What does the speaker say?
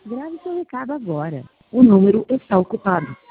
Grave seu recado agora. O número está ocupado.